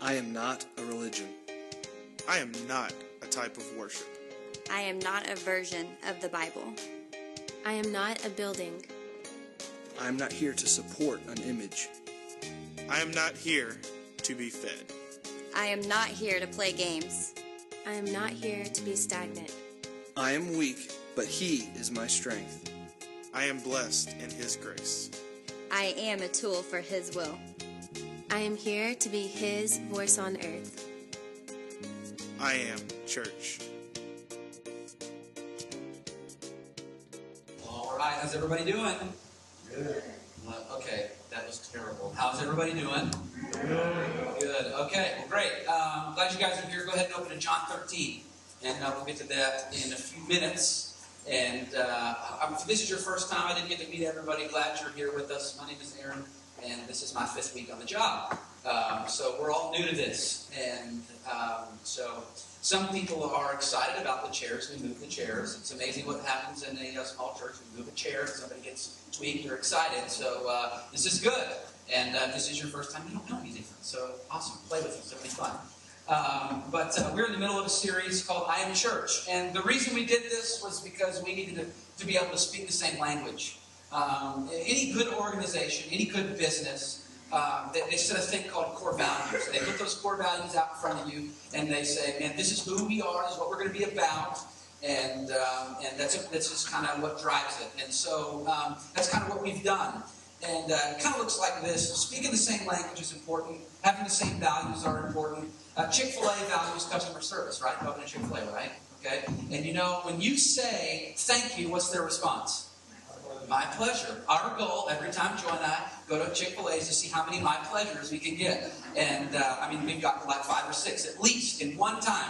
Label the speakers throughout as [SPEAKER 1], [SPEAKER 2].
[SPEAKER 1] I am not a religion.
[SPEAKER 2] I am not a type of worship.
[SPEAKER 3] I am not a version of the Bible.
[SPEAKER 4] I am not a building.
[SPEAKER 1] I am not here to support an image.
[SPEAKER 2] I am not here to be fed.
[SPEAKER 3] I am not here to play games.
[SPEAKER 4] I am not here to be stagnant.
[SPEAKER 1] I am weak, but He is my strength.
[SPEAKER 2] I am blessed in His grace.
[SPEAKER 3] I am a tool for His will.
[SPEAKER 4] I am here to be His voice on earth.
[SPEAKER 2] I am church.
[SPEAKER 5] All right, how's everybody doing? Good. Okay, that was terrible. How's everybody doing? Good. Okay, well, great. Glad you guys are here. Go ahead and open to John 13, and we'll get to that in a few minutes. And if this is your first time, I didn't get to meet everybody. Glad you're here with us. My name is Aaron, and this is my 5th week on the job. So we're all new to this, and so some people are excited about the chairs. We move the chairs. It's amazing what happens in a small church. We move a chair, somebody gets tweaked, they're excited. So this is good. And if this is your first time, you don't know anything. So awesome. Play with us. It'll be fun. But we're in the middle of a series called I Am Church. And the reason we did this was because we needed to be able to speak the same language. Any good organization, any good business, they set a thing called core values. They put those core values out in front of you, and they say, man, this is who we are, this is what we're going to be about, and that's just kind of what drives it. And so that's kind of what we've done. And it kind of looks like this. Speaking the same language is important. Having the same values are important. Chick-fil-A values customer service, right? Open a Chick-fil-A, right? Okay. And you know, when you say thank you, what's their response? My pleasure. Our goal every time Joy and I go to Chick-fil-A is to see how many my pleasures we can get. And we've gotten like 5 or 6 at least in one time.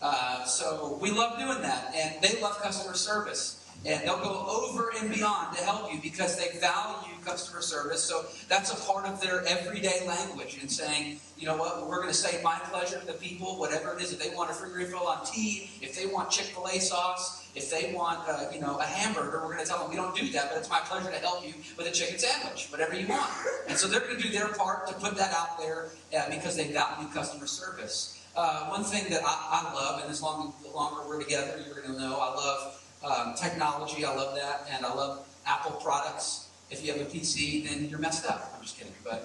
[SPEAKER 5] So we love doing that. And they love customer service. And they'll go over and beyond to help you because they value customer service. So that's a part of their everyday language and saying, you know what, we're going to say my pleasure to the people, whatever it is. If they want a free refill on tea, if they want Chick-fil-A sauce, if they want a hamburger, we're going to tell them we don't do that, but it's my pleasure to help you with a chicken sandwich, whatever you want. And so they're going to do their part to put that out there because they value customer service. One thing that I love, and as longer we're together, you're going to know, I love technology. I love that, and I love Apple products. If you have a PC, then you're messed up. I'm just kidding. But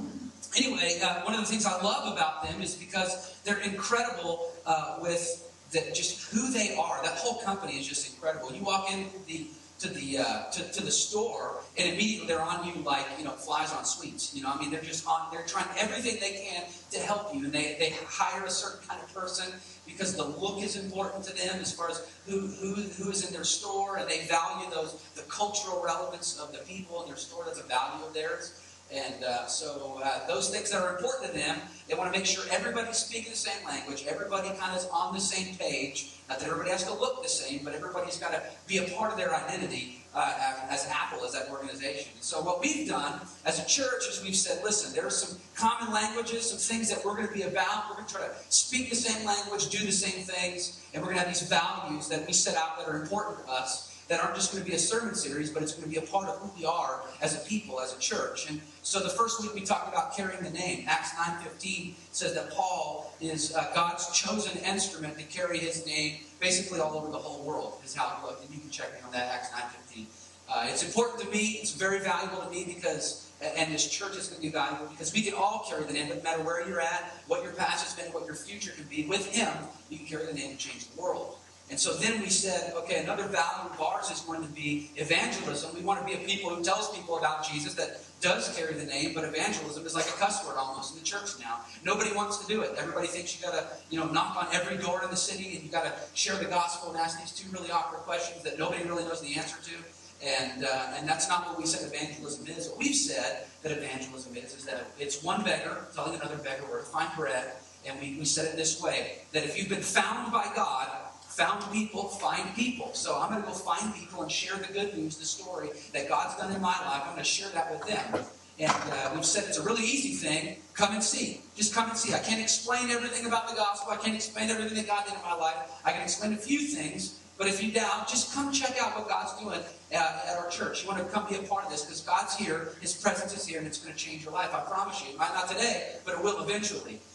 [SPEAKER 5] anyway, one of the things I love about them is because they're incredible with just who they are. That whole company is just incredible. You walk into to the store, and immediately they're on you like flies on sweets. They're just on. They're trying everything they can to help you, and they hire a certain kind of person because the look is important to them as far as who is in their store, and they value the cultural relevance of the people in their store. That's a value of theirs. And so those things that are important to them, they want to make sure everybody's speaking the same language, everybody kind of is on the same page. Not that everybody has to look the same, but everybody's got to be a part of their identity as Apple, as that organization. So what we've done as a church is we've said, listen, there are some common languages, some things that we're going to be about. We're going to try to speak the same language, do the same things, and we're going to have these values that we set out that are important to us, that aren't just going to be a sermon series, but it's going to be a part of who we are as a people, as a church. And so the first week we talked about carrying the name. Acts 9:15 says that Paul is God's chosen instrument to carry his name basically all over the whole world, is how it looked. And you can check me on that, Acts 9:15. It's important to me. It's very valuable to me because, and this church is going to be valuable because we can all carry the name. No matter where you're at, what your past has been, what your future could be. With him, you can carry the name and change the world. And so then we said, okay, another value of ours is going to be evangelism. We want to be a people who tells people about Jesus that does carry the name, but evangelism is like a cuss word almost in the church now. Nobody wants to do it. Everybody thinks you got to, knock on every door in the city and you got to share the gospel and ask these 2 really awkward questions that nobody really knows the answer to. And that's not what we said evangelism is. What we've said that evangelism is that it's one beggar telling another beggar where to find bread. And we said it this way, that if you've been found by God, found people, find people. So I'm going to go find people and share the good news, the story that God's done in my life. I'm going to share that with them. And we've said it's a really easy thing. Come and see. Just come and see. I can't explain everything about the gospel. I can't explain everything that God did in my life. I can explain a few things. But if you doubt, just come check out what God's doing at our church. You want to come be a part of this because God's here. His presence is here, and it's going to change your life. I promise you. It might not today, but it will eventually.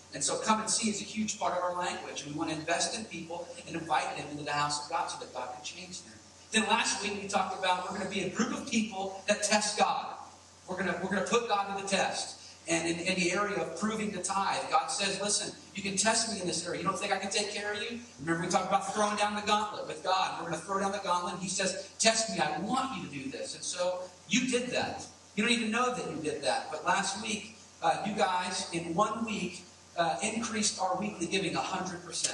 [SPEAKER 5] And so come and see is a huge part of our language. We want to invest in people and invite them into the house of God so that God can change them. Then last week we talked about we're going to be a group of people that test God. We're going to put God to the test. And in the area of proving the tithe, God says, listen, you can test me in this area. You don't think I can take care of you? Remember we talked about throwing down the gauntlet with God. We're going to throw down the gauntlet. And he says, test me. I want you to do this. And so you did that. You don't even know that you did that. But last week, you guys, in 1 week, increased our weekly giving 100%.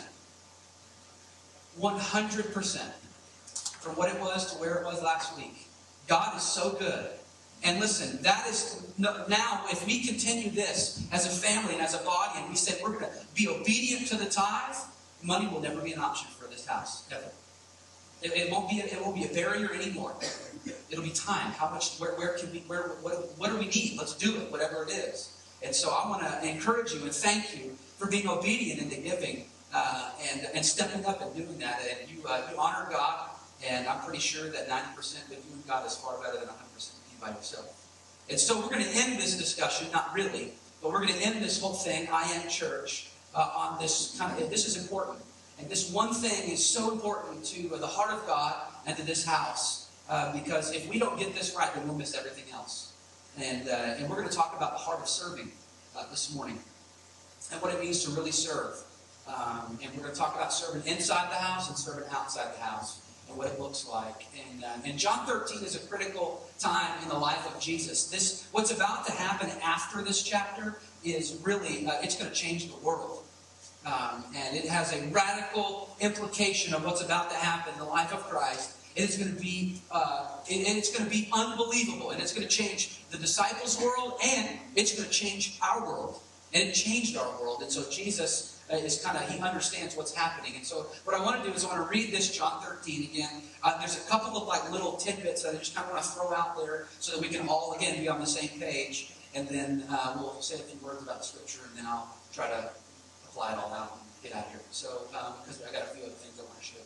[SPEAKER 5] 100% from what it was to where it was last week. God is so good. And listen, that is now, if we continue this as a family and as a body, and we say we're going to be obedient to the tithe, money will never be an option for this house, ever. It won't be a barrier anymore. It'll be time. How much? Where can we? What do we need? Let's do it, whatever it is. And so I want to encourage you and thank you for being obedient into giving and stepping up and doing that. And you honor God, and I'm pretty sure that 90% of you and God is far better than 100% of you by yourself. And so we're going to end this discussion, not really, but we're going to end this whole thing, I Am Church, on this kind of, this is important. And this one thing is so important to the heart of God and to this house, because if we don't get this right, then we'll miss everything else. And we're going to talk about the heart of serving this morning and what it means to really serve. And we're going to talk about serving inside the house and serving outside the house and what it looks like. And John 13 is a critical time in the life of Jesus. What's about to happen after this chapter is really, it's going to change the world. And it has a radical implication of what's about to happen in the life of Christ. It's going to be, unbelievable, and it's going to change the disciples' world, and it's going to change our world. And it changed our world. And so Jesus is he understands what's happening. And so what I want to do is I want to read this John 13 again. There's a couple of little tidbits that I just kind of want to throw out there so that we can all again be on the same page. And then we'll say a few words about the scripture, and then I'll try to apply it all out and get out of here. So because I got a few other things I want to show.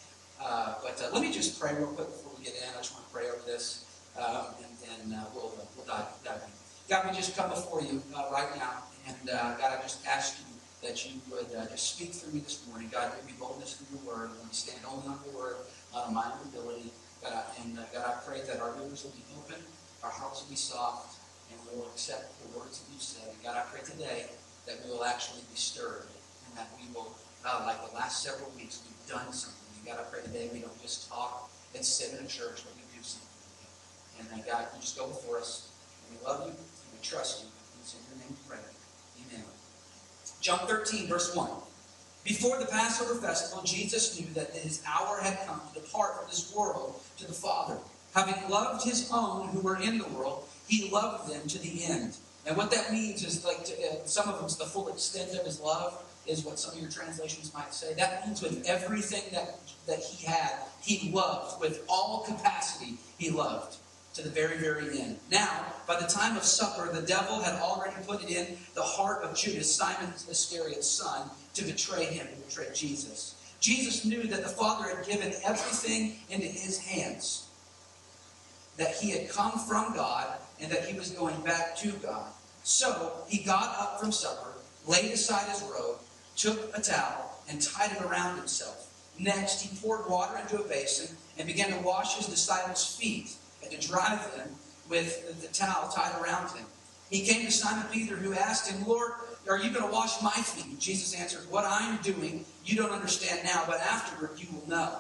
[SPEAKER 5] But let me just pray real quick before we get in. I just want to pray over this, and then we'll dive in. God, we just come before you right now, and God, I just ask you that you would just speak through me this morning. God, give me boldness through your word. Let me stand only on your word, on my own ability. God, God, I pray that our ears will be open, our hearts will be soft, and we will accept the words that you said. And God, I pray today that we will actually be stirred, and that we will, like the last several weeks, we've done something. God, I pray today we don't just talk and sit in a church, but we do something. And God, you just go before us. And we love you, and we trust you. It's in your name we pray. Amen. John 13, verse 1. Before the Passover festival, Jesus knew that his hour had come to depart from this world to the Father. Having loved his own who were in the world, he loved them to the end. And what that means is, some of them, the full extent of his love is what some of your translations might say. That means with everything that he had, he loved. With all capacity, he loved to the very, very end. Now, by the time of supper, the devil had already put it in the heart of Judas, Simon Iscariot's son, to betray him, to betray Jesus. Jesus knew that the Father had given everything into his hands, that he had come from God, and that he was going back to God. So he got up from supper, laid aside his robe, took a towel, and tied it around himself. Next, he poured water into a basin and began to wash his disciples' feet and to dry them with the towel tied around him. He came to Simon Peter, who asked him, Lord, are you going to wash my feet? Jesus answered, what I'm doing, you don't understand now, but afterward you will know.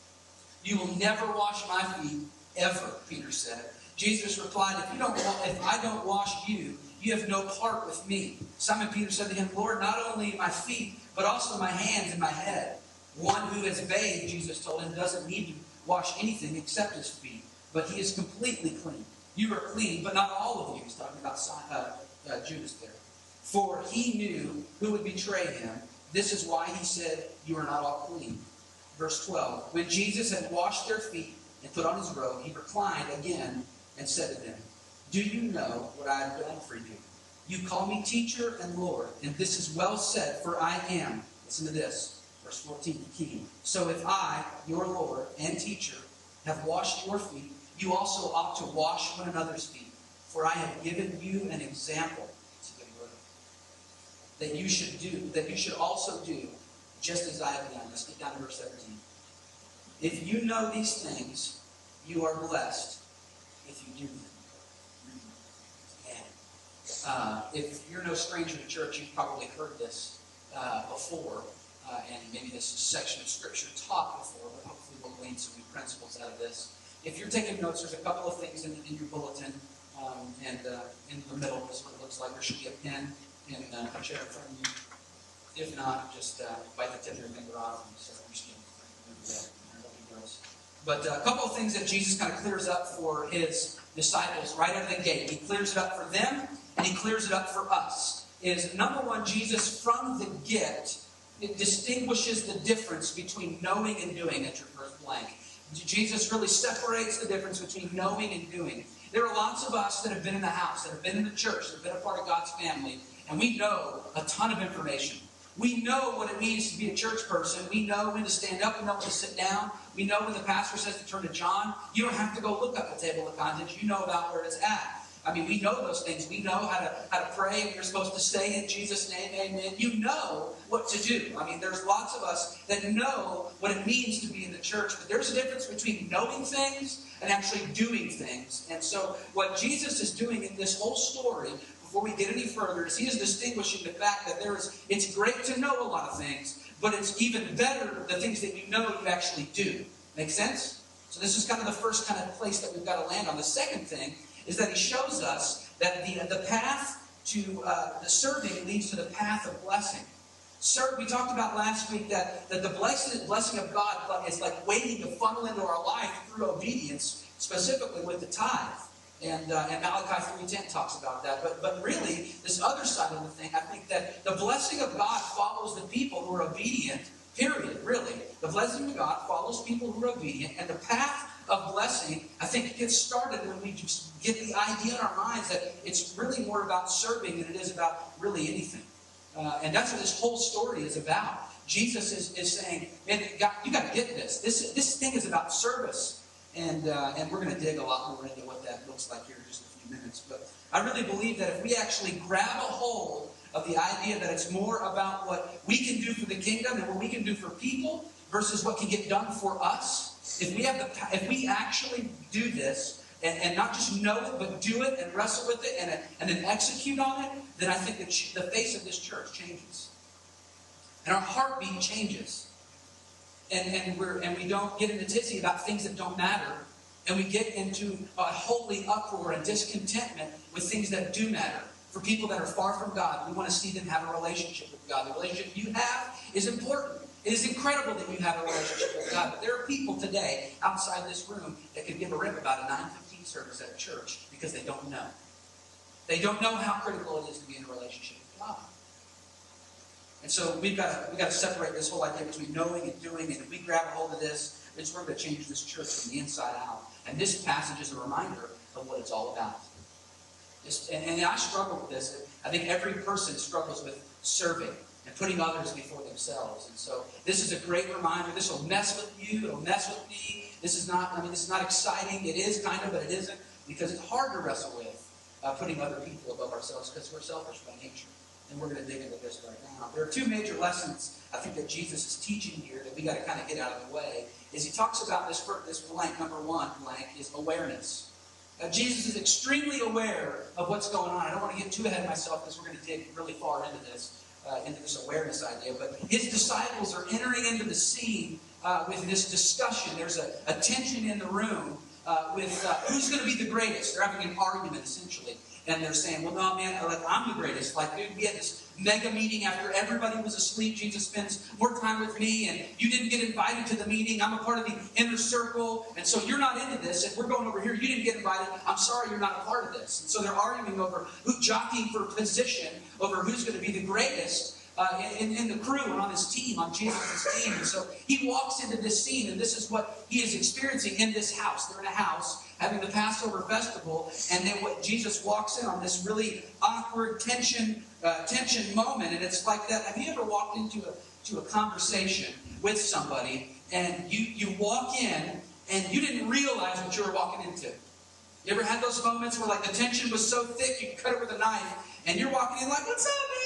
[SPEAKER 5] You will never wash my feet, ever, Peter said. Jesus replied, if I don't wash you, you have no part with me. Simon Peter said to him, Lord, not only my feet, but also my hands and my head. One who has bathed, Jesus told him, doesn't need to wash anything except his feet, but he is completely clean. You are clean, but not all of you. He's talking about Judas there. For he knew who would betray him. This is why he said, you are not all clean. Verse 12, when Jesus had washed their feet and put on his robe, he reclined again and said to them, do you know what I have done for you? You call me teacher and Lord, and this is well said, for I am. Listen to this, verse 14, the key. So if I, your Lord and teacher, have washed your feet, you also ought to wash one another's feet. For I have given you an example. It's a good word. that you should also do just as I have done. Let's get down to verse 17. If you know these things, you are blessed if you do them. If you're no stranger to church, you've probably heard this before, and maybe this section of Scripture taught before, but hopefully we'll glean some new principles out of this. If you're taking notes, there's a couple of things in your bulletin, and in the middle is what it looks like. There should be a pen in a chair in front of you. If not, just bite the tip of your finger off and start understanding. But a couple of things that Jesus kind of clears up for his disciples right out of the gate. He clears it up for them, and he clears it up for us. Is number one, Jesus from the get, it distinguishes the difference between knowing and doing at your first blank. Jesus really separates the difference between knowing and doing. There are lots of us that have been in the house, that have been in the church, that have been a part of God's family, and we know a ton of information. We know what it means to be a church person. We know when to stand up. We know when to sit down. We know when the pastor says to turn to John. You don't have to go look up the table of contents. You know about where it's at. I mean, we know those things. We know how to pray, and you're supposed to say in Jesus' name, amen. You know what to do. I mean, there's lots of us that know what it means to be in the church, but there's a difference between knowing things and actually doing things. And so what Jesus is doing in this whole story, before we get any further, is he is distinguishing the fact that it's great to know a lot of things, but it's even better the things that you know you actually do. Make sense? So this is kind of the first kind of place that we've got to land on. The second thing is that he shows us that the path to the serving leads to the path of blessing. We talked about last week that the blessing of God is like waiting to funnel into our life through obedience, specifically with the tithe. And Malachi 3:10 talks about that. But really, this other side of the thing, I think that the blessing of God follows the people who are obedient, period, really. The blessing of God follows people who are obedient, and the path of blessing, I think, gets started when we just get the idea in our minds that it's really more about serving than it is about really anything. And that's what this whole story is about. Jesus is saying, man, you got to get this. This thing is about service. And we're going to dig a lot more into what that looks like here in just a few minutes. But I really believe that if we actually grab a hold of the idea that it's more about what we can do for the kingdom and what we can do for people versus what can get done for us, if we actually do this and not just know it, but do it and wrestle with it and then execute on it, then I think that the face of this church changes. And our heartbeat changes. And we don't get in a tizzy about things that don't matter. And we get into a holy uproar and discontentment with things that do matter. For people that are far from God, we want to see them have a relationship with God. The relationship you have is important. It is incredible that you have a relationship with God. But there are people today outside this room that could give a rip about a 9:15 service at a church because they don't know. They don't know how critical it is to be in a relationship with God. And so we've got to separate this whole idea between knowing and doing. And if we grab a hold of this, we're going to change this church from the inside out. And this passage is a reminder of what it's all about. And I struggle with this. I think every person struggles with serving and putting others before themselves. And so this is a great reminder. This will mess with you. It'll mess with me. This is not exciting. It is kind of, but it isn't. Because it's hard to wrestle with putting other people above ourselves because we're selfish by nature. And we're going to dig into this right now. There are two major lessons I think that Jesus is teaching here that we got to kind of get out of the way. Is he talks about this blank, number one blank, is awareness. Jesus is extremely aware of what's going on. I don't want to get too ahead of myself because we're going to dig really far into this awareness idea. But his disciples are entering into the scene with this discussion. There's a tension in the room with who's going to be the greatest. They're having an argument, essentially. And they're saying, well, no, man, I'm the greatest. Dude, we had this mega meeting after everybody was asleep. Jesus spends more time with me, and you didn't get invited to the meeting. I'm a part of the inner circle, and so you're not into this. If we're going over here, you didn't get invited. I'm sorry you're not a part of this. And so they're arguing over jockeying for position over who's going to be the greatest in the crew and on his team, on Jesus' team. And so he walks into this scene, and this is what he is experiencing in this house. They're in a house having the Passover festival, and then Jesus walks in on this really awkward tension moment, and it's like that. Have you ever walked into a conversation with somebody, and you walk in, and you didn't realize what you were walking into? You ever had those moments where the tension was so thick you could cut it with a knife, and you're walking in like, what's up, man? How you doing?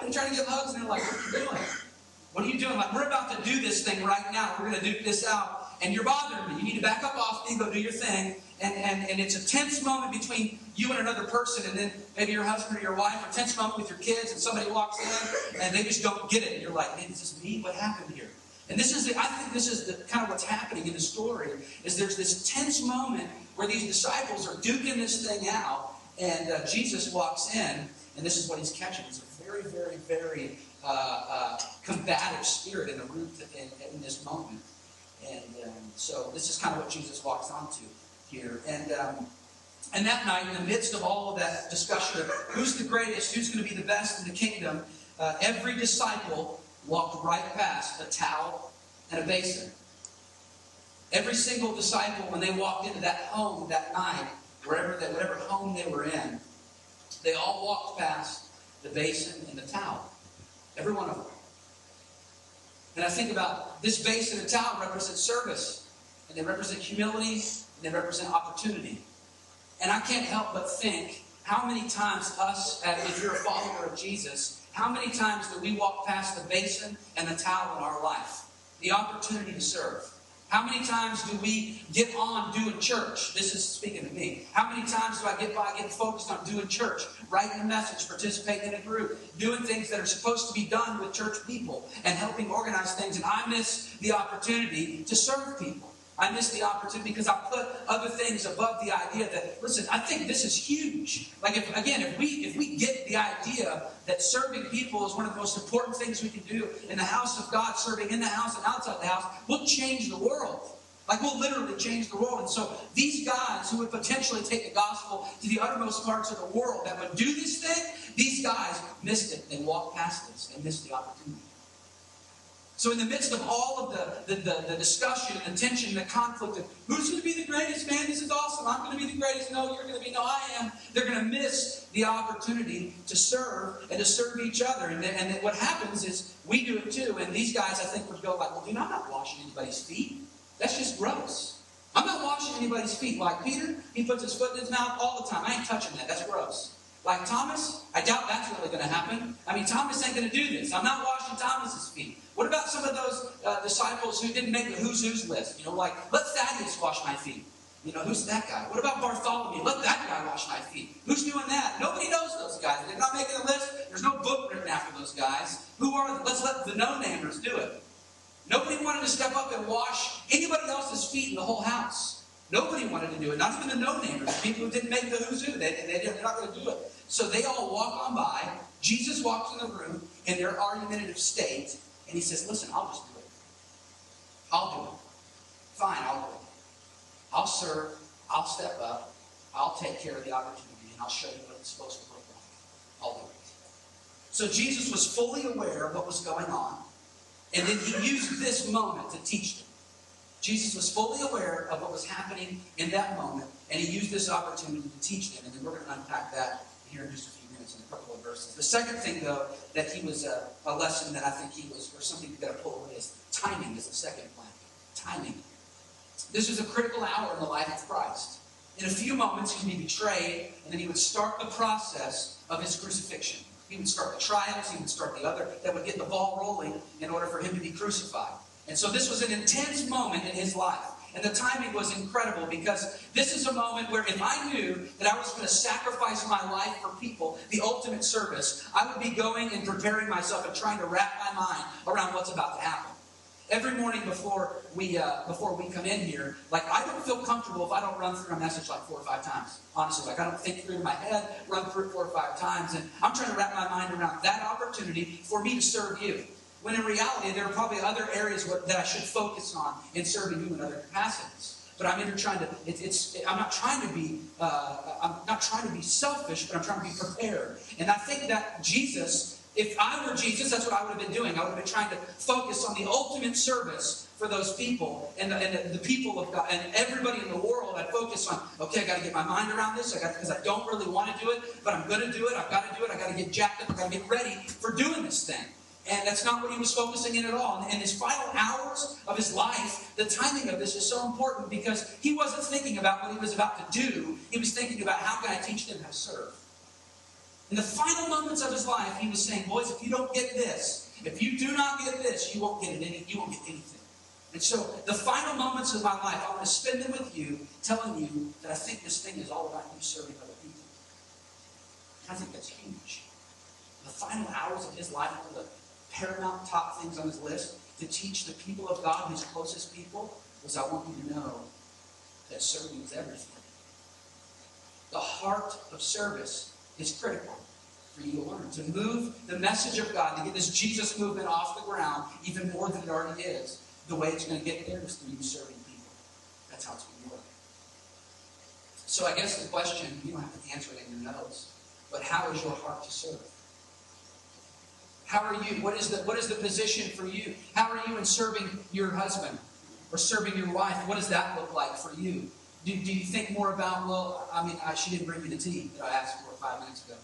[SPEAKER 5] and trying to give hugs, and they're like, what are you doing? What are you doing? Like, we're about to do this thing right now. We're going to duke this out, and you're bothering me. You need to back up off me, go do your thing. And it's a tense moment between you and another person, and then maybe your husband or your wife, or a tense moment with your kids, and somebody walks in, and they just don't get it. And you're like, man, is this me? What happened here? And I think this is kind of what's happening in the story, is there's this tense moment where these disciples are duking this thing out, and Jesus walks in, and this is what he's catching. It's a very, very, very combative spirit in the room in this moment. And so this is kind of what Jesus walks onto here. And that night, in the midst of all of that discussion of who's the greatest, who's going to be the best in the kingdom, every disciple walked right past a towel and a basin. Every single disciple, when they walked into that home that night, whatever home they were in, they all walked past the basin and the towel. Every one of them. And I think about this basin and towel represent service, and they represent humility, and they represent opportunity. And I can't help but think how many times if you're a follower of Jesus, how many times do we walk past the basin and the towel in our life? The opportunity to serve. How many times do we get on doing church? This is speaking to me. How many times do I get by getting focused on doing church, writing a message, participating in a group, doing things that are supposed to be done with church people, and helping organize things, and I miss the opportunity to serve people. I miss the opportunity because I put other things above the idea that, listen, I think this is huge. Like, if we get the idea that serving people is one of the most important things we can do in the house of God, serving in the house and outside the house, we'll change the world. Like, we'll literally change the world. And so these guys who would potentially take the gospel to the uttermost parts of the world that would do this thing, these guys missed it. They walked past this. They missed the opportunity. So in the midst of all of the discussion and the tension and the conflict of who's going to be the greatest, man, this is awesome, I'm going to be the greatest, no, you're going to be, no, I am, they're going to miss the opportunity to serve and to serve each other. And what happens is we do it too. And these guys, I think, would go like, well, dude, I'm not washing anybody's feet. That's just gross. I'm not washing anybody's feet. Like Peter, he puts his foot in his mouth all the time. I ain't touching that. That's gross. Like Thomas, I doubt that's really going to happen. I mean, Thomas ain't going to do this. I'm not washing Thomas's feet. What about some of those disciples who didn't make the who's list? Like, let Thaddeus wash my feet. Who's that guy? What about Bartholomew? Let that guy wash my feet. Who's doing that? Nobody knows those guys. They're not making a list. There's no book written after those guys. Who are they? Let's let the no-namers do it. Nobody wanted to step up and wash anybody else's feet in the whole house. Nobody wanted to do it. Not even the no-namers. People who didn't make the who's who. They're not going to do it. So they all walk on by. Jesus walks in the room in their argumentative state. And he says, listen, I'll just do it. I'll do it. Fine, I'll do it. I'll serve. I'll step up. I'll take care of the opportunity. And I'll show you what it's supposed to look like. I'll do it. So Jesus was fully aware of what was going on. And then he used this moment to teach them. Jesus was fully aware of what was happening in that moment. And he used this opportunity to teach them. And then we're going to unpack that here in just a few minutes in a couple of verses. The second thing, though, that he was a lesson that I think he was, or something you've got to pull away, is timing is the second plan. Timing. This was a critical hour in the life of Christ. In a few moments, he would be betrayed, and then he would start the process of his crucifixion. He would start the trials, he would start the other, that would get the ball rolling in order for him to be crucified. And so this was an intense moment in his life. And the timing was incredible because this is a moment where if I knew that I was going to sacrifice my life for people, the ultimate service, I would be going and preparing myself and trying to wrap my mind around what's about to happen. Every morning before we come in here, like, I don't feel comfortable if I don't run through a message like 4 or 5 times. Honestly, like, I don't think through it in my head, run through it 4 or 5 times, and I'm trying to wrap my mind around that opportunity for me to serve you. When in reality, there are probably other areas that I should focus on in serving you in other capacities. But I'm trying to. I'm not trying to be. I'm not trying to be selfish, but I'm trying to be prepared. And I think that Jesus, if I were Jesus, that's what I would have been doing. I would have been trying to focus on the ultimate service for those people and the people of God and everybody in the world. I'd focus on. Okay, I got to get my mind around this. Because I don't really want to do it, but I'm going to do it. I've got to do it. I got to get jacked up. I got to get ready for doing this thing. And that's not what he was focusing in at all. And in his final hours of his life, the timing of this is so important because he wasn't thinking about what he was about to do. He was thinking about, how can I teach them how to serve? In the final moments of his life, he was saying, boys, if you don't get this, if you do not get this, you won't get anything. And so the final moments of my life, I want to spend them with you, telling you that I think this thing is all about you serving other people. And I think that's huge. The final hours of his life, one of the paramount top things on his list to teach the people of God, his closest people, was I want you to know that serving is everything. The heart of service is critical for you to learn. To move the message of God, to get this Jesus movement off the ground, even more than it already is, the way it's going to get there is through you serving people. That's how it's going to work. So I guess the question, you don't have to answer it in your notes, but how is your heart to serve? How are you? What is the position for you? How are you in serving your husband or serving your wife? What does that look like for you? Do you think more about, well, she didn't bring me the tea that I asked for 5 minutes ago?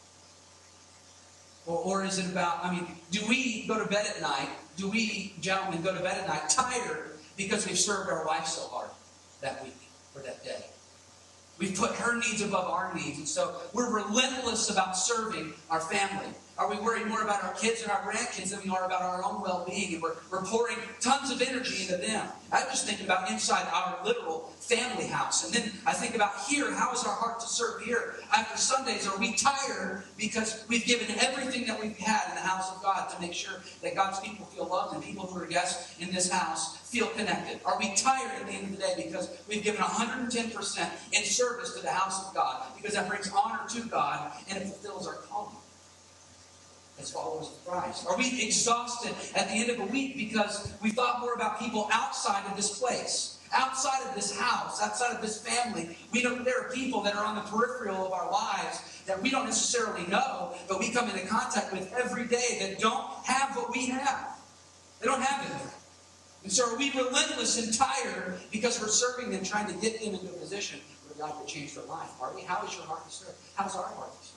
[SPEAKER 5] Or is it about, do we go to bed at night, do we, gentlemen, go to bed at night tired because we've served our wife so hard that week or that day? We've put her needs above our needs, and so we're relentless about serving our family. Are we worried more about our kids and our grandkids than we are about our own well-being? And we're pouring tons of energy into them. I just think about inside our literal family house. And then I think about here, how is our heart to serve here? After Sundays, are we tired because we've given everything that we've had in the house of God to make sure that God's people feel loved and people who are guests in this house feel connected? Are we tired at the end of the day because we've given 110% in service to the house of God? Because that brings honor to God and it fulfills our calling as followers of Christ? Are we exhausted at the end of a week because we thought more about people outside of this place, outside of this house, outside of this family? We know there are people that are on the peripheral of our lives that we don't necessarily know, but we come into contact with every day that don't have what we have. They don't have it. And so are we relentless and tired because we're serving them, trying to get them into a position where God will change their life? Are we? How is your heart to serve? How's our heart to serve?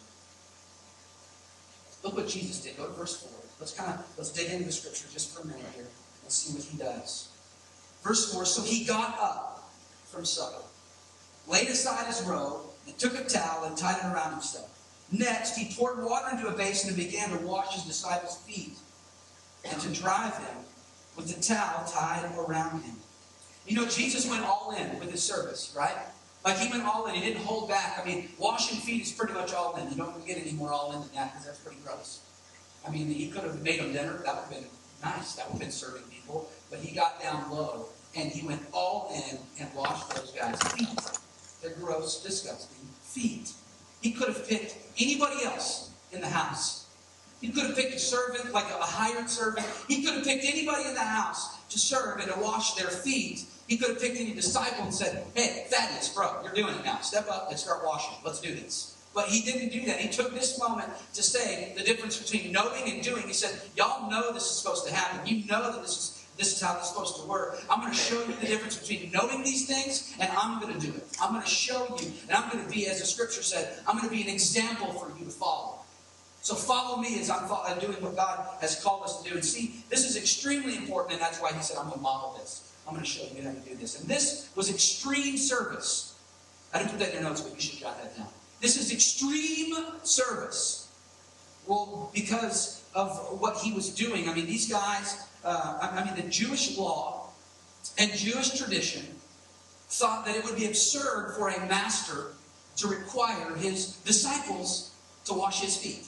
[SPEAKER 5] Look what Jesus did. Go to verse 4. Let's dig into the scripture just for a minute here and see what he does. Verse 4, so he got up from supper, laid aside his robe, and took a towel and tied it around himself. Next, he poured water into a basin and began to wash his disciples' feet and to dry them with the towel tied around him. You know, Jesus went all in with his service, right? Like he went all in. He didn't hold back. Washing feet is pretty much all in. You don't get any more all in than that because that's pretty gross. He could have made them dinner. That would have been nice. That would have been serving people. But he got down low and he went all in and washed those guys' feet. They're gross, disgusting feet. He could have picked anybody else in the house. He could have picked a servant, like a hired servant. He could have picked anybody in the house to serve and to wash their feet. He could have picked any disciple and said, hey, Thaddeus, bro, you're doing it now. Step up and start washing. Let's do this. But he didn't do that. He took this moment to say the difference between knowing and doing. He said, y'all know this is supposed to happen. You know that this is how this is supposed to work. I'm going to show you the difference between knowing these things and I'm going to do it. I'm going to show you. And I'm going to be, as the scripture said, I'm going to be an example for you to follow. So follow me as I'm doing what God has called us to do. And see, this is extremely important, and that's why he said, I'm going to model this. I'm going to show you how to do this. And this was extreme service. I didn't put that in your notes, but you should jot that down. This is extreme service. Well, because of what he was doing. These guys, the Jewish law and Jewish tradition thought that it would be absurd for a master to require his disciples to wash his feet.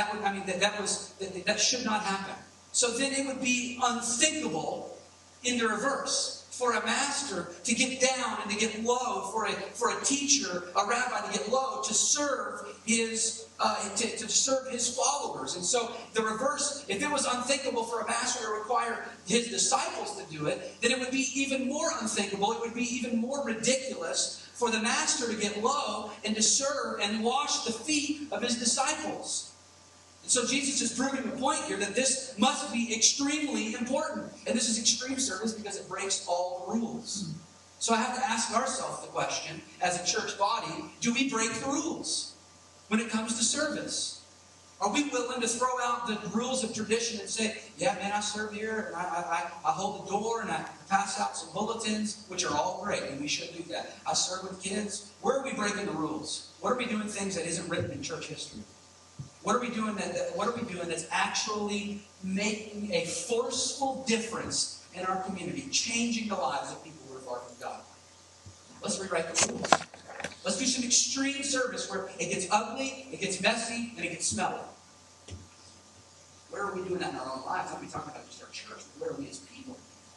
[SPEAKER 5] That should not happen. So then it would be unthinkable in the reverse for a master to get down and to get low, for a teacher, a rabbi to get low to serve his followers. And so the reverse, if it was unthinkable for a master to require his disciples to do it, then it would be even more unthinkable. It would be even more ridiculous for the master to get low and to serve and wash the feet of his disciples. So Jesus is proving the point here that this must be extremely important. And this is extreme service because it breaks all the rules. So I have to ask ourselves the question, as a church body, do we break the rules when it comes to service? Are we willing to throw out the rules of tradition and say, yeah, man, I serve here, and I hold the door, and I pass out some bulletins, which are all great, and we should do that. I serve with kids. Where are we breaking the rules? What are we doing things that isn't written in church history? What are we doing that's actually making a forceful difference in our community, changing the lives of people who are far from God? Let's rewrite the rules. Let's do some extreme service where it gets ugly, it gets messy, and it gets smelly. Where are we doing that in our own lives? I'm not talking about just our church, but where are we as people?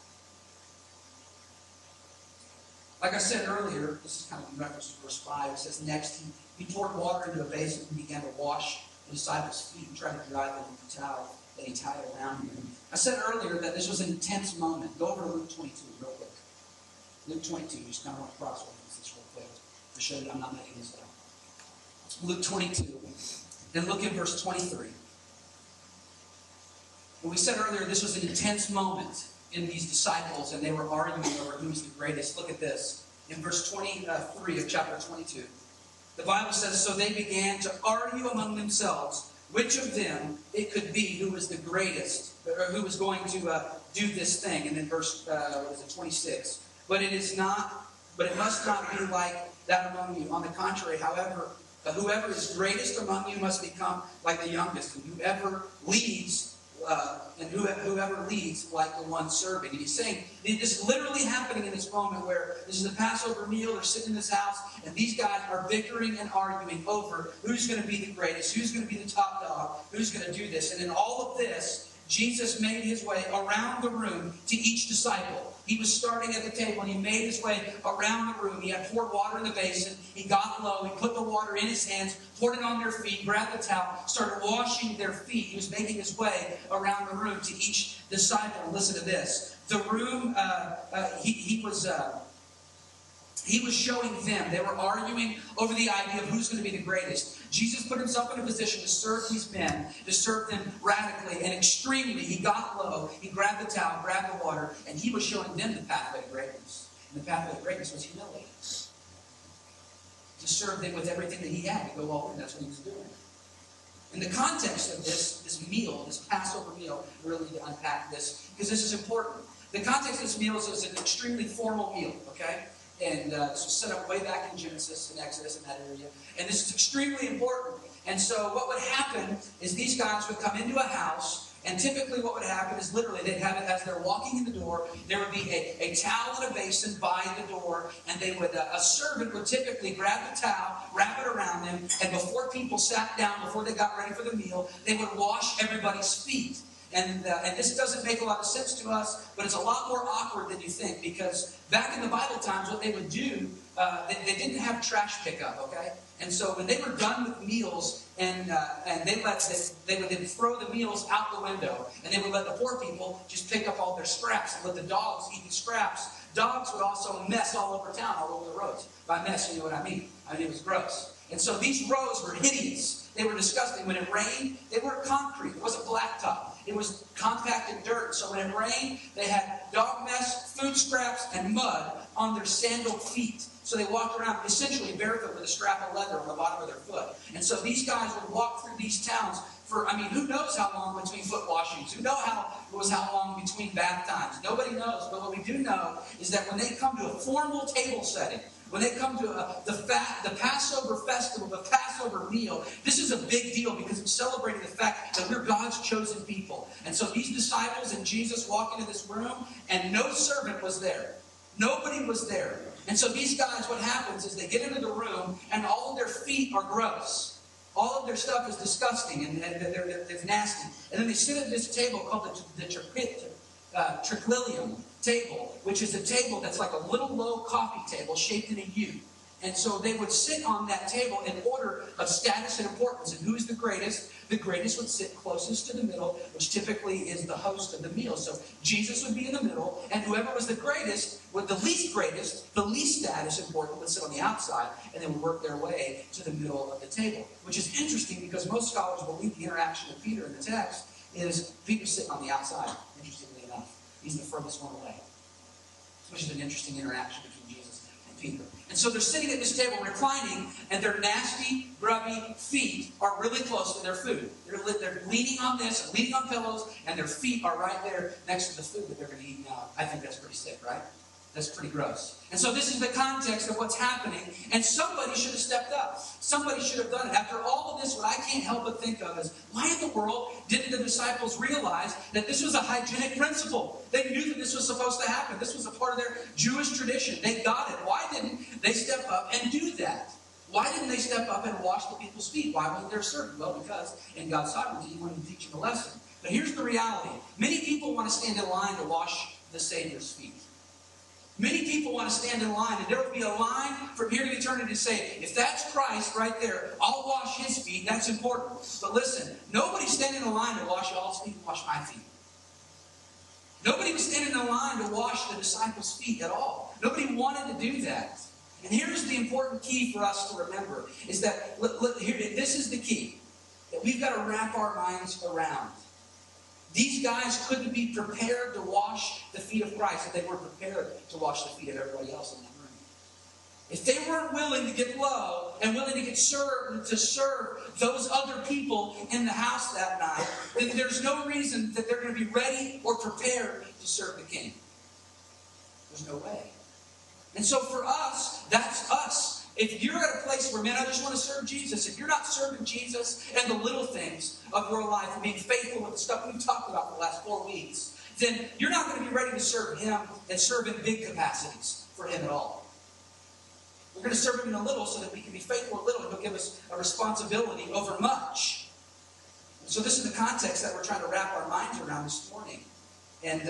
[SPEAKER 5] Like I said earlier, this is kind of in reference to verse 5. It says, next, he poured water into a basin and began to wash the disciples' feet and tried to dry them with the towel that he tied around him. I said earlier that this was an intense moment. Go over to Luke 22 real quick. Luke 22, you just kind of want to cross-reference this real quick to show you I'm not making this up. Luke 22, and look at verse 23. And we said earlier this was an intense moment in these disciples, and they were arguing over who's the greatest. Look at this. In verse 23 of chapter 22, the Bible says, so they began to argue among themselves which of them it could be who was the greatest, or who was going to do this thing. And then verse 26. But it must not be like that among you. On the contrary, however, whoever is greatest among you must become like the youngest, and whoever leads like the one serving. And he's saying, this is literally happening in this moment where this is a Passover meal, they're sitting in this house, and these guys are bickering and arguing over who's going to be the greatest, who's going to be the top dog, who's going to do this. And in all of this, Jesus made his way around the room to each disciple. He was starting at the table, and he made his way around the room. He had poured water in the basin. He got low. He put the water in his hands, poured it on their feet, grabbed the towel, started washing their feet. He was making his way around the room to each disciple. Listen to this. The room, he was showing them. They were arguing over the idea of who's going to be the greatest. Jesus put himself in a position to serve these men, to serve them radically and extremely. He got low, he grabbed the towel, grabbed the water, and he was showing them the pathway to greatness. And the pathway to greatness was humility. To serve them with everything that he had, to go all in. That's what he was doing. In the context of this meal, this Passover meal, we really need to unpack this, because this is important. The context of this meal is an extremely formal meal, okay? And this was set up way back in Genesis and Exodus in that area. And this is extremely important. And so what would happen is these guys would come into a house, and typically what would happen is literally they'd have it as they're walking in the door, there would be a towel and a basin by the door, and they would a servant would typically grab the towel, wrap it around them, and before people sat down, before they got ready for the meal, they would wash everybody's feet. And this doesn't make a lot of sense to us, but it's a lot more awkward than you think, because back in the Bible times, what they would do, they didn't have trash pickup, okay? And so when they were done with meals, and they would then throw the meals out the window, and they would let the poor people just pick up all their scraps and let the dogs eat the scraps. Dogs would also mess all over town, all over the roads. By mess, you know what I mean. I mean, it was gross. And so these roads were hideous. They were disgusting. When it rained, they weren't concrete. It wasn't blacktop. It was compacted dirt. So when it rained, they had dog mess, food scraps, and mud on their sandaled feet. So they walked around essentially barefoot with a strap of leather on the bottom of their foot. And so these guys would walk through these towns for, who knows how long between foot washings? Who knows how long between bath times? Nobody knows. But what we do know is that when they come to a formal table setting, when they come to the Passover festival, the Passover meal, this is a big deal because it's celebrating the fact that we're God's chosen people. And so these disciples and Jesus walk into this room, and no servant was there. Nobody was there. And so these guys, what happens is they get into the room, and all of their feet are gross. All of their stuff is disgusting, and they're nasty. And then they sit at this table called the triclinium table, which is a table that's like a little low coffee table shaped in a U. And so they would sit on that table in order of status and importance. And who's the greatest? The greatest would sit closest to the middle, which typically is the host of the meal. So Jesus would be in the middle, and whoever was the greatest, with the least greatest, the least status important, would sit on the outside, and they would work their way to the middle of the table. Which is interesting because most scholars believe the interaction of Peter in the text is Peter sitting on the outside, interestingly enough. He's the furthest one away. Which is an interesting interaction between Jesus and Peter. And so they're sitting at this table reclining, and their nasty, grubby feet are really close to their food. They're leaning on this, and leaning on pillows, and their feet are right there next to the food that they're going to eat now. I think that's pretty sick, right? That's pretty gross. And so this is the context of what's happening. And somebody should have stepped up. Somebody should have done it. After all of this, what I can't help but think of is, why in the world didn't the disciples realize that this was a hygienic principle? They knew that this was supposed to happen. This was a part of their Jewish tradition. They got it. Why didn't they step up and do that? Why didn't they step up and wash the people's feet? Why wasn't there serving? Well, because in God's sovereignty, He wanted to teach them a lesson. But here's the reality. Many people want to stand in line to wash the Savior's feet. Many people want to stand in line, and there will be a line from here to eternity to say, if that's Christ right there, I'll wash His feet. That's important. But listen, nobody's standing in line to wash y'all's feet and wash my feet. Nobody was standing in line to wash the disciples' feet at all. Nobody wanted to do that. And here's the important key for us to remember, is that, this is the key, that we've got to wrap our minds around. These guys couldn't be prepared to wash the feet of Christ if they weren't prepared to wash the feet of everybody else in that room. If they weren't willing to get low and willing to get served, to serve those other people in the house that night, then there's no reason that they're going to be ready or prepared to serve the King. There's no way. And so for us, that's us. If you're at a place where, man, I just want to serve Jesus, if you're not serving Jesus and the little things of your life and being faithful with the stuff we've talked about for the last 4 weeks, then you're not going to be ready to serve Him and serve in big capacities for Him at all. We're going to serve Him in a little so that we can be faithful in little, and He'll give us a responsibility over much. So this is the context that we're trying to wrap our minds around this morning. And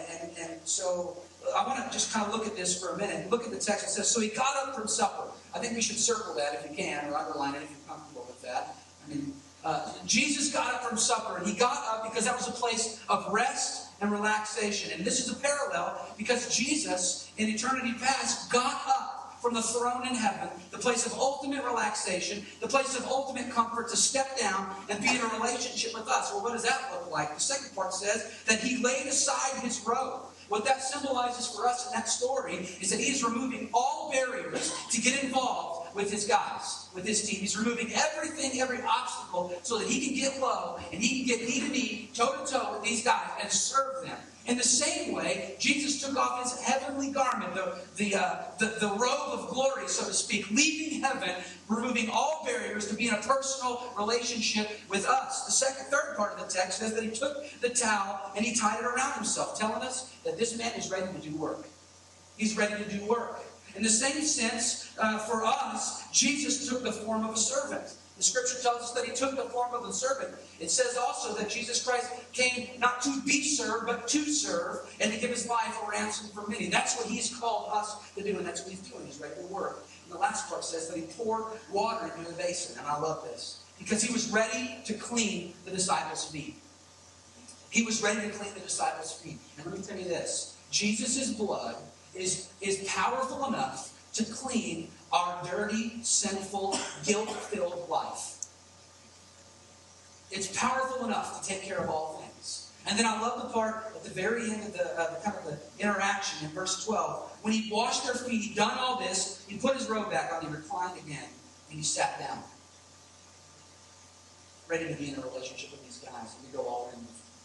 [SPEAKER 5] so I want to just kind of look at this for a minute. Look at the text. It says, so He got up from supper. I think we should circle that if you can, or underline it if you're comfortable with that. I mean, Jesus got up from supper, and He got up because that was a place of rest and relaxation. And this is a parallel because Jesus, in eternity past, got up from the throne in heaven, the place of ultimate relaxation, the place of ultimate comfort, to step down and be in a relationship with us. Well, what does that look like? The second part says that He laid aside His robe. What that symbolizes for us in that story is that He is removing all barriers to get involved with His guys, with His team. He's removing everything, every obstacle, so that He can get low and He can get knee to knee, toe to toe with these guys and serve them. In the same way, Jesus took off His heavenly garment, the robe of glory, so to speak, leaving heaven, removing all barriers to be in a personal relationship with us. The third part of the text says that He took the towel and He tied it around Himself, telling us that this man is ready to do work. He's ready to do work. In the same sense, for us, Jesus took the form of a servant. The Scripture tells us that He took the form of a servant. It says also that Jesus Christ came not to be served, but to serve, and to give His life a ransom for many. That's what He's called us to do, and that's what He's doing. He's ready to work. And the last part says that He poured water into the basin, and I love this, because He was ready to clean the disciples' feet. He was ready to clean the disciples' feet. And let me tell you this, Jesus' blood is powerful enough to clean our dirty, sinful, guilt-filled life. It's powerful enough to take care of all things. And then I love the part at the very end of the interaction in verse 12. When He washed their feet, He'd done all this, He put His robe back on, He reclined again, and He sat down. Ready to be in a relationship with these guys. And we go all in.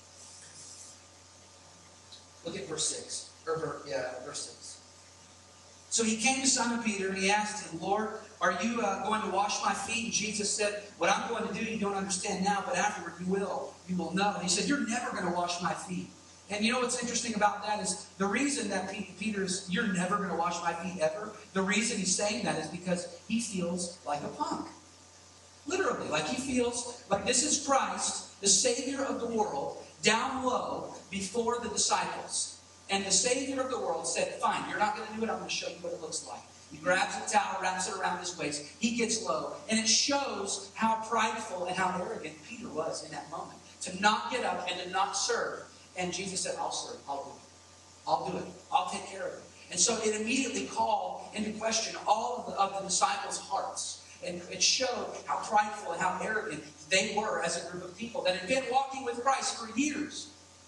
[SPEAKER 5] Look at verse 6. Verse 6. So He came to Simon Peter and He asked him, Lord, are you going to wash my feet? And Jesus said, what I'm going to do, you don't understand now, but afterward you will. You will know. And He said, you're never going to wash my feet. And you know what's interesting about that is the reason that Peter's, you're never going to wash my feet ever, the reason he's saying that is because he feels like a punk. Literally, like he feels like this is Christ, the Savior of the world, down low before the disciples. And the Savior of the world said, fine, you're not going to do it, I'm going to show you what it looks like. He grabs a towel, wraps it around his waist. He gets low. And it shows how prideful and how arrogant Peter was in that moment. To not get up and to not serve. And Jesus said, I'll serve. I'll do it. I'll do it. I'll take care of it. And so it immediately called into question all of the disciples' hearts. And it showed how prideful and how arrogant they were as a group of people that had been walking with Christ for years.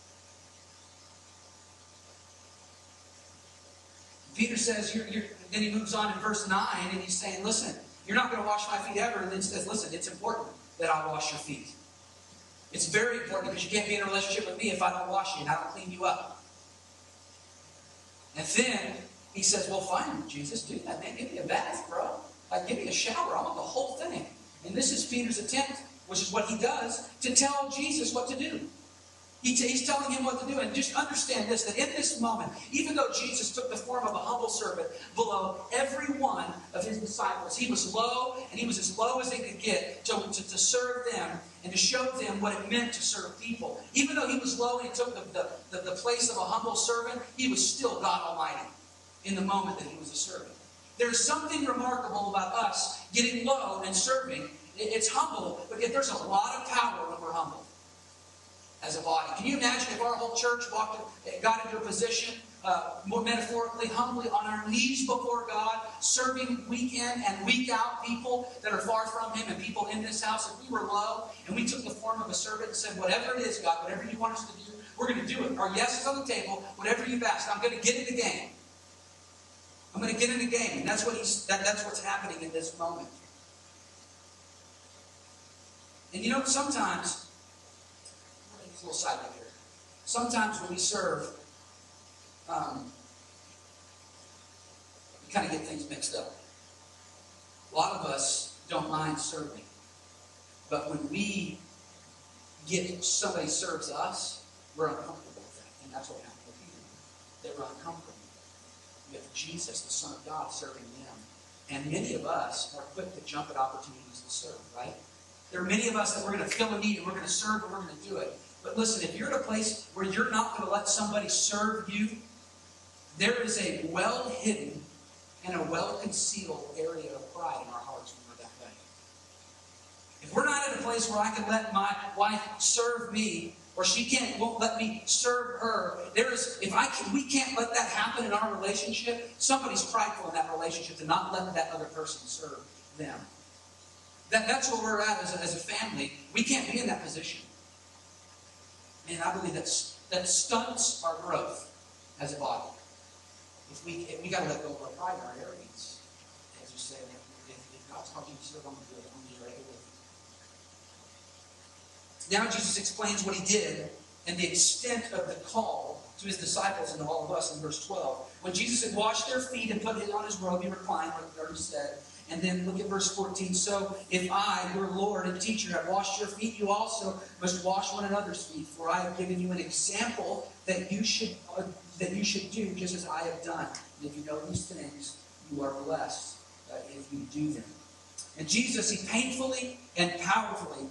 [SPEAKER 5] Peter says, then he moves on in verse 9, and he's saying, listen, you're not going to wash my feet ever. And then he says, listen, it's important that I wash your feet. It's very important because you can't be in a relationship with me if I don't wash you and I don't clean you up. And then he says, well, fine, Jesus, do that, man. Give me a bath, bro. Like, give me a shower. I want the whole thing. And this is Peter's attempt, which is what he does, to tell Jesus what to do. He's telling him what to do. And just understand this, that in this moment, even though Jesus took the form of a humble servant below every one of his disciples, he was low, and he was as low as he could get to serve them and to show them what it meant to serve people. Even though he was low and he took the place of a humble servant, he was still God Almighty in the moment that he was a servant. There's something remarkable about us getting low and serving. It's humble, but yet there's a lot of power when we're humble as a body. Can you imagine if our whole church got into a position, more metaphorically, humbly on our knees before God, serving week in and week out people that are far from Him and people in this house? If we were low and we took the form of a servant and said, whatever it is, God, whatever you want us to do, we're going to do it. Our yes is on the table. Whatever you've asked, I'm going to get in the game. I'm going to get in the game. And that's what's happening in this moment. And you know, sometimes, a little side note here. Sometimes when we serve, we kind of get things mixed up. A lot of us don't mind serving. But when somebody serves us, we're uncomfortable with that. And that's what happened with Peter. They were uncomfortable with Jesus, the Son of God, serving them. And many of us are quick to jump at opportunities to serve, right? There are many of us that we're going to fill a need and we're going to serve and we're going to do it. But listen, if you're in a place where you're not going to let somebody serve you, there is a well-hidden and a well-concealed area of pride in our hearts when we're that way. If we're not in a place where I can let my wife serve me, or won't let me serve her, we can't let that happen in our relationship. Somebody's prideful in that relationship to not let that other person serve them. That's where we're at as a family. We can't be in that position. And I believe that stunts our growth as a body. If we got to let go of our pride and our arrogance. As you say, if God's calling you to serve, I'm going to do it. I'm going to be right here with you. Now Jesus explains what he did and the extent of the call to his disciples and to all of us in verse 12. When Jesus had washed their feet and put on his robe, he reclined, like we already said. And then look at verse 14. So if I, your Lord and teacher, have washed your feet, you also must wash one another's feet. For I have given you an example that you should do just as I have done. And if you know these things, you are blessed if you do them. And Jesus, he painfully and powerfully,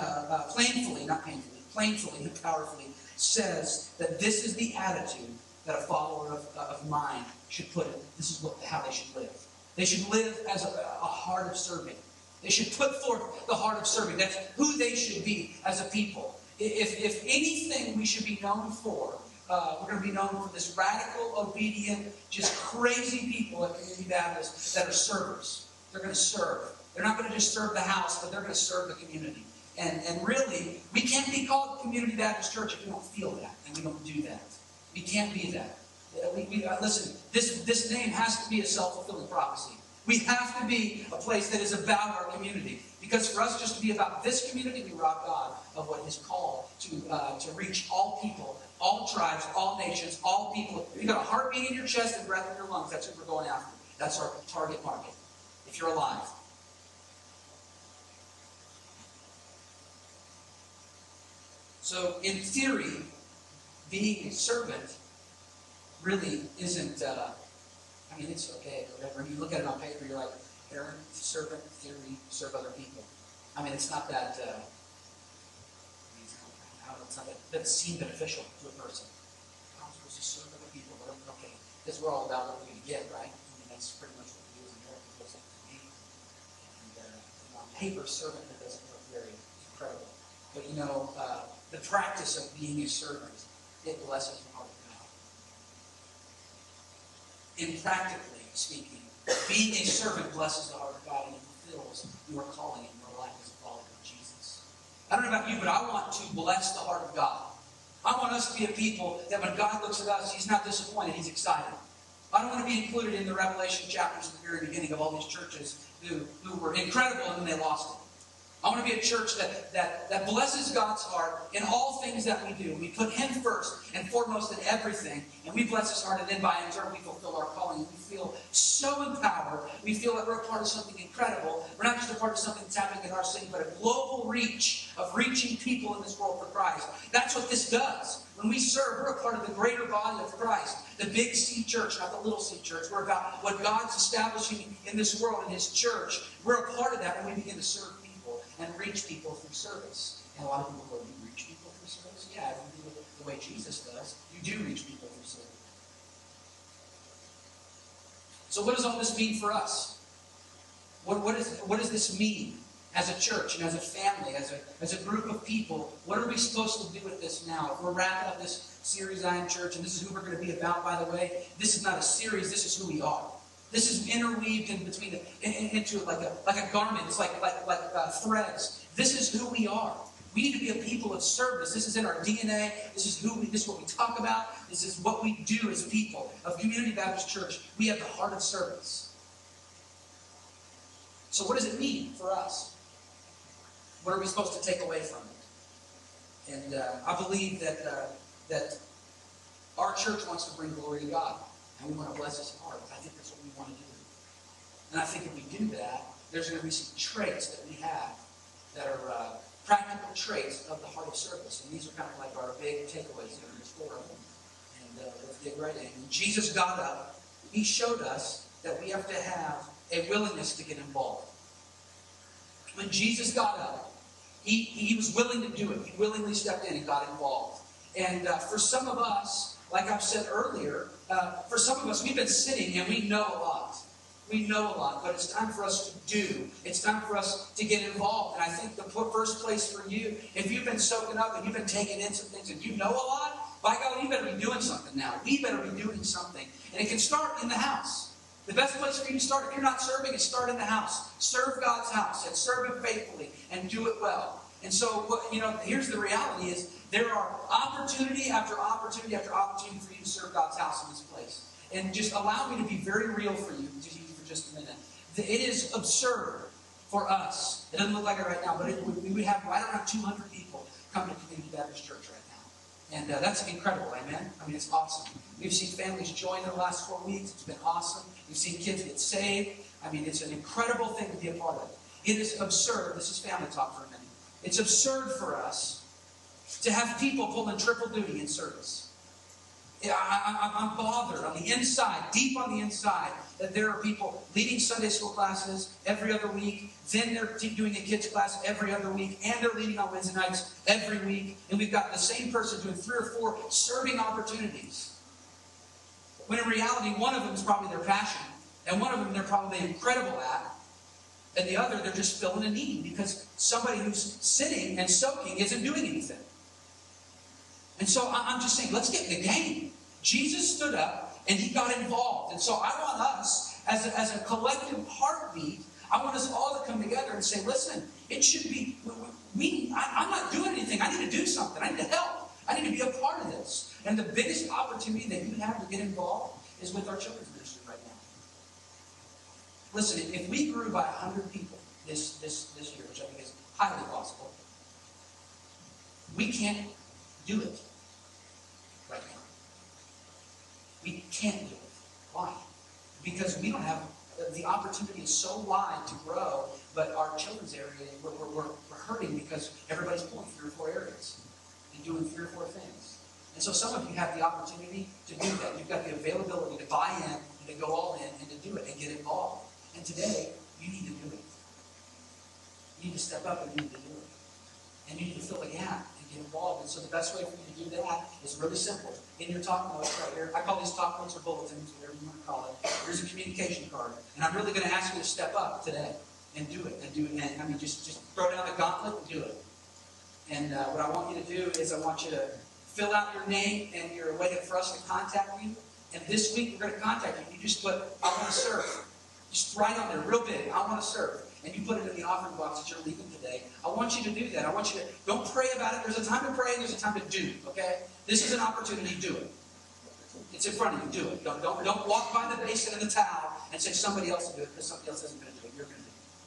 [SPEAKER 5] plainfully and powerfully says that this is the attitude that a follower of mine should put it. This is how they should live. They should live as a heart of serving. They should put forth the heart of serving. That's who they should be as a people. If anything we should be known for, we're going to be known for this radical, obedient, just crazy people at Community Baptist that are servers. They're going to serve. They're not going to just serve the house, but they're going to serve the community. And really, we can't be called Community Baptist Church if we don't feel that and we don't do that. We can't be that. Listen, this name has to be a self-fulfilling prophecy. We have to be a place that is about our community. Because for us just to be about this community, we rob God of what His call to reach all people, all tribes, all nations, all people. If you've got a heartbeat in your chest and breath in your lungs, that's what we're going after. That's our target market, if you're alive. So, in theory, being a servant really isn't, it's okay, whatever. You look at it on paper, you're like, Aaron, servant, theory, serve other people. It's not that, that doesn't seem beneficial to a person. I'm supposed to serve other people, but okay. Because we're all about what we get, right? That's pretty much what we do as Americans. What's up to me? And on paper, servant, that doesn't look very incredible. But the practice of being a servant, it blesses the heart of God. In practically speaking, being a servant blesses the heart of God and it fulfills your calling in your life as a follower of Jesus. I don't know about you, but I want to bless the heart of God. I want us to be a people that when God looks at us, He's not disappointed, He's excited. I don't want to be included in the Revelation chapters at the very beginning of all these churches who were incredible and then they lost it. I want to be a church that blesses God's heart in all things that we do. We put Him first and foremost in everything, and we bless His heart, and then by in turn we fulfill our calling. We feel so empowered. We feel like we're a part of something incredible. We're not just a part of something that's happening in our city, but a global reach of reaching people in this world for Christ. That's what this does. When we serve, we're a part of the greater body of Christ. The big C church, not the little C church. We're about what God's establishing in this world, in His church. We're a part of that when we begin to serve people and reach people through service. And a lot of people go, you reach people through service? Yeah, if you do it the way Jesus does, you do reach people through service. So what does all this mean for us? What does this mean as a church and as a family, as a group of people? What are we supposed to do with this now? If we're wrapping up this series, I Am Church, and this is who we're going to be about, by the way, this is not a series, this is who we are. This is interweaved in between into like a garment. It's like threads. This is who we are. We need to be a people of service. This is in our DNA. This is what we talk about. This is what we do as people of Community Baptist Church. We have the heart of service. So what does it mean for us? What are we supposed to take away from it? And I believe that our church wants to bring glory to God. And we want to bless His heart. I think that's what we want to do. And I think if we do that, there's going to be some traits that we have that are practical traits of the heart of service. And these are kind of like our big takeaways. There's 4 of them. And let's dig right in. When Jesus got up, He showed us that we have to have a willingness to get involved. When Jesus got up, he was willing to do it. He willingly stepped in and got involved. And for some of us, like I've said earlier, for some of us, we've been sitting and we know a lot. We know a lot, but it's time for us to do. It's time for us to get involved. And I think the first place for you, if you've been soaking up and you've been taking in some things and you know a lot, by God, you better be doing something now. We better be doing something. And it can start in the house. The best place for you to start, if you're not serving, is start in the house. Serve God's house and serve Him faithfully and do it well. And so, here's the reality is there are opportunity after opportunity after opportunity for you to serve God's house in this place. And just allow me to be very real for you for just a minute. It is absurd for us. It doesn't look like it right now, but we would have right around 200 people come to Community Baptist Church right now. And that's incredible, amen? I mean, it's awesome. We've seen families join in the last 4 weeks. It's been awesome. We've seen kids get saved. I mean, it's an incredible thing to be a part of. It is absurd. This is family talk for a minute. It's absurd for us to have people pulling triple duty in service. I'm bothered on the inside, deep on the inside, that there are people leading Sunday school classes every other week, then they're doing a kids class every other week, and they're leading on Wednesday nights every week, and we've got the same person doing 3 or 4 serving opportunities. When in reality, one of them is probably their passion, and one of them they're probably incredible at, and the other they're just filling a need because somebody who's sitting and soaking isn't doing anything. And so I'm just saying, let's get in the game. Jesus stood up and He got involved. And so I want us, as a collective heartbeat, I want us all to come together and say, listen, it should be, I'm not doing anything. I need to do something. I need to help. I need to be a part of this. And the biggest opportunity that you have to get involved is with our children's ministry right now. Listen, if we grew by 100 people this year, which I think is highly possible, we can't do it right now. We can't do it. Why? Because we don't have, the opportunity is so wide to grow, but our children's area, we're hurting because everybody's pulling 3 or 4 areas and doing 3 or 4 things. And so some of you have the opportunity to do that. You've got the availability to buy in and to go all in and to do it and get involved. And today, you need to do it. You need to step up and you need to do it. And you need to fill a gap and get involved. And so the best way for you to do that is really simple. In your talk notes right here, I call these talk notes or bulletins, whatever you want to call it. There's a communication card. And I'm really going to ask you to step up today and do it. And I mean, just throw down the gauntlet and do it. And what I want you to do is I want you to fill out your name and you're waiting for us to contact you. And this week we're going to contact you. You just put, I want to serve. Just write on there real big, I want to serve. And you put it in the offering box that you're leaving today. I want you to do that. I want you to, don't pray about it. There's a time to pray and there's a time to do, okay? This is an opportunity to do it. It's in front of you, do it. Don't walk by the basin and the towel and say somebody else will do it because somebody else isn't going to do it. You're going to do it.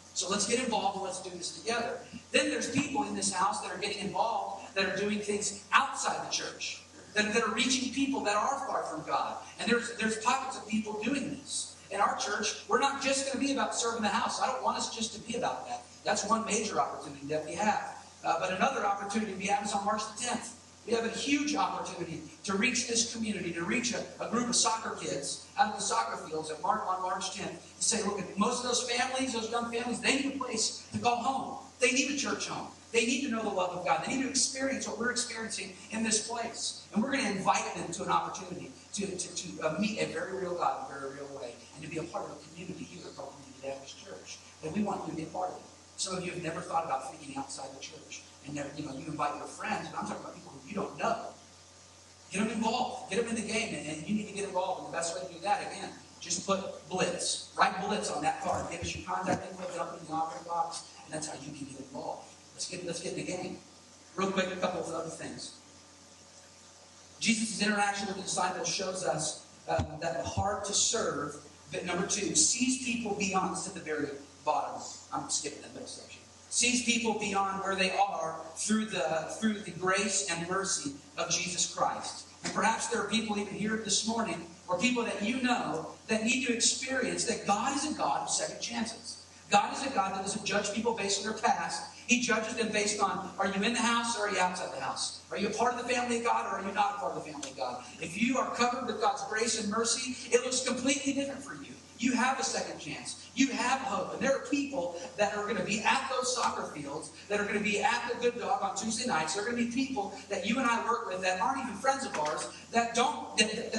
[SPEAKER 5] So let's get involved and let's do this together. Then there's people in this house that are getting involved, that are doing things outside the church, that are reaching people that are far from God. And there's pockets of people doing this. In our church, we're not just going to be about serving the house. I don't want us just to be about that. That's one major opportunity that we have. But another opportunity we have is on March the 10th. We have a huge opportunity to reach this community, to reach a group of soccer kids out of the soccer fields on March 10th. And say, look, most of those families, those young families, they need a place to call home. They need a church home. They need to know the love of God. They need to experience what we're experiencing in this place. And we're going to invite them to an opportunity to meet a very real God in a very real way and to be a part of a community here at Community Baptist Church. And we want you to be a part of it. Some of you have never thought about thinking outside the church. And never, you invite your friends, but I'm talking about people who you don't know. Get them involved. Get them in the game, and you need to get involved. And the best way to do that, again, just put Blitz. Write Blitz on that card. Give us your contact info, dump it in the offering box, and that's how you can get involved. Let's get in the game. Real quick, a couple of other things. Jesus' interaction with the disciples shows us that the heart to serve, but number 2, sees people beyond. It's at the very bottom. I'm skipping that middle section. Sees people beyond where they are through the grace and mercy of Jesus Christ. And perhaps there are people even here this morning, or people that you know, that need to experience that God is a God of second chances. God is a God that doesn't judge people based on their past. He judges them based on, are you in the house or are you outside the house? Are you a part of the family of God or are you not a part of the family of God? If you are covered with God's grace and mercy, it looks completely different for you. You have a second chance. You have hope. And there are people that are going to be at those soccer fields, that are going to be at the Good Dog on Tuesday nights. There are going to be people that you and I work with that aren't even friends of ours, that don't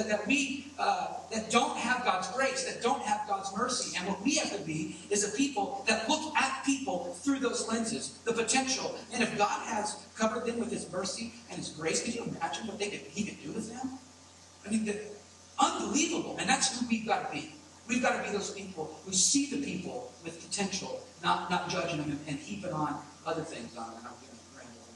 [SPEAKER 5] have God's grace, that don't have God's mercy. And what we have to be is a people that look at people through those lenses, the potential. And if God has covered them with His mercy and His grace, can you imagine what He could do with them? I mean, unbelievable. And that's who we've got to be. We've got to be those people who see the people with potential, not judging them and heaping on other things on them. I'm going to ramble on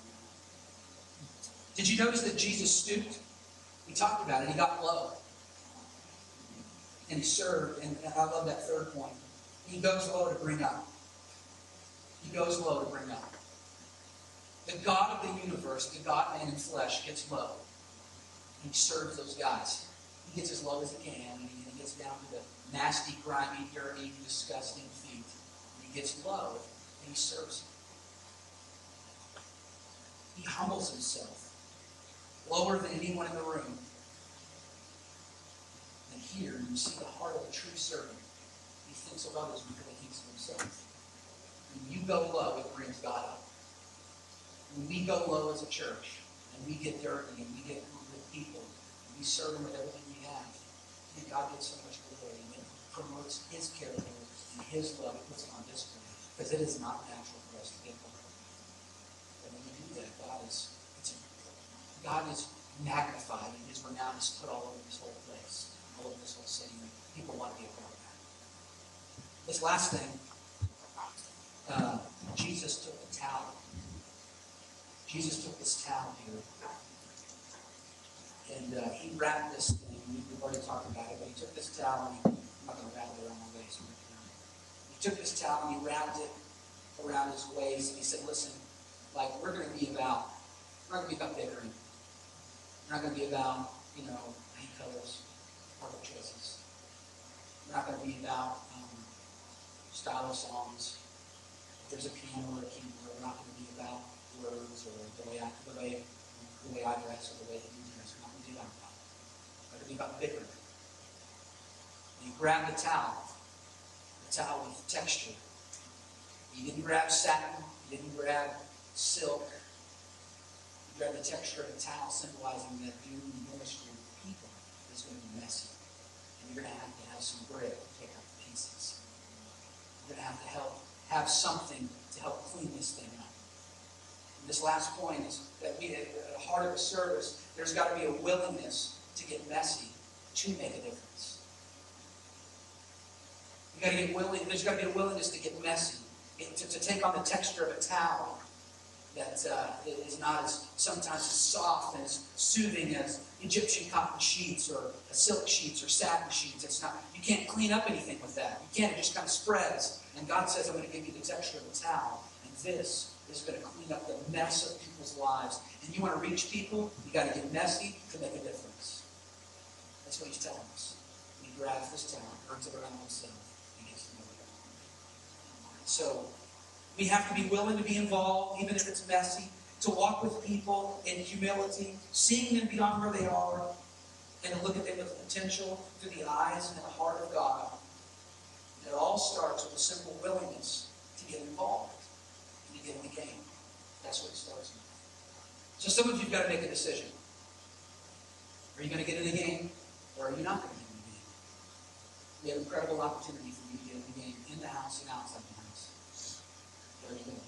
[SPEAKER 5] that. Did you notice that Jesus stooped? We talked about it. He got low. And He served. And I love that third point. He goes low to bring up. He goes low to bring up. The God of the universe, the God-man in flesh, gets low. And He serves those guys. He gets as low as He can. And He gets down to the nasty, grimy, dirty, disgusting feet. And He gets low and He serves them. He humbles Himself lower than anyone in the room. And here you see the heart of a true servant. He thinks of others before He thinks of Himself. When you go low, it brings God up. When we go low as a church, and we get dirty, and we get with people, and we serve them with everything we have, and God gets so much glory, and it promotes His character and His love. It puts it on display. Because it is not natural for us to get low. But when we do that, God is magnified, and His renown is put all over this whole place, all over this whole city. People want to be a part of that. This last thing, Jesus took the towel. Jesus took this towel here, and He wrapped this thing. We've already talked about it, but He took this towel, and I'm not going to wrap it around my waist. He took this towel and He wrapped it around His waist, and He said, listen, we're going to be about bickering. We're not going to be about, paint colors, color choices. We're not going to be about style of songs. If there's a piano or a keyboard, we're not going to be about words or the way I dress or the way that you dress. We're not going to do that. We're going to be about bickering. And He grabbed the towel with texture. He didn't grab satin. He didn't grab silk. He grabbed the texture of a towel, symbolizing that doing ministry with people is going to be messy. And you're going to have some grit to take out the pieces. You're going to have something to help clean this thing up. And this last point is that at the heart of the service, there's got to be a willingness to get messy to make a difference. There's got to be a willingness to get messy, to take on the texture of a towel, that it is not as sometimes as soft and as soothing as Egyptian cotton sheets or silk sheets or satin sheets. It's not. You can't clean up anything with that. You can't. It just kind of spreads. And God says, I'm going to give you the texture of a towel, and this is going to clean up the mess of people's lives. And you want to reach people, you got to get messy to make a difference. That's what he's telling us. He grabs this towel, turns it around himself, and gets to know it. So we have to be willing to be involved, even if it's messy, to walk with people in humility, seeing them beyond where they are, and to look at them with the potential through the eyes and the heart of God. And it all starts with a simple willingness to get involved and to get in the game. That's what it starts with. So some of you have got to make a decision. Are you going to get in the game, or are you not going to get in the game? We have an incredible opportunity for you to get in the game, in the house and outside the house. Where are you going?